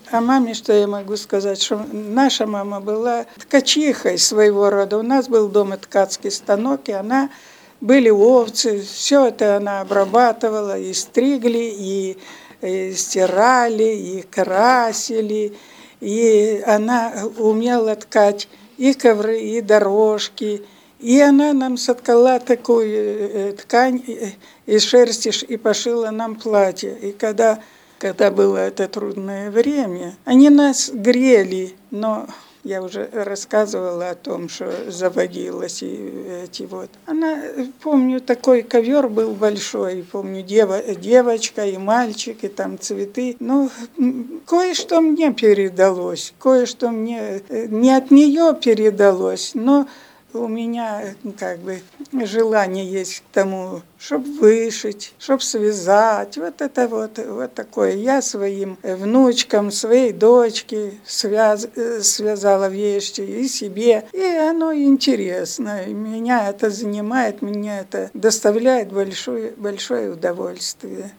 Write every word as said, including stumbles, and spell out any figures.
О маме что я могу сказать, что наша мама была ткачихой своего рода. У нас был дома ткацкий станок, и она были овцы, все это она обрабатывала, и стригли, и, и стирали, и красили, и она умела ткать и ковры, и дорожки. И она нам соткала такую ткань из шерсти и пошила нам платье. И когда, когда было это трудное время, они нас грели, но я уже рассказывала о том, что заводилась и эти вот. Она, помню, такой ковер был большой, помню, дева, девочка и мальчик, и там цветы. Ну, кое-что мне передалось, кое-что мне не от нее передалось, но у меня как бы желание есть к тому, чтобы вышить, чтобы связать. Вот это вот, вот такое. Я своим внучкам, своей дочке связ, связала вещи и себе. И оно интересно. И меня это занимает, меня это доставляет большое, большое удовольствие.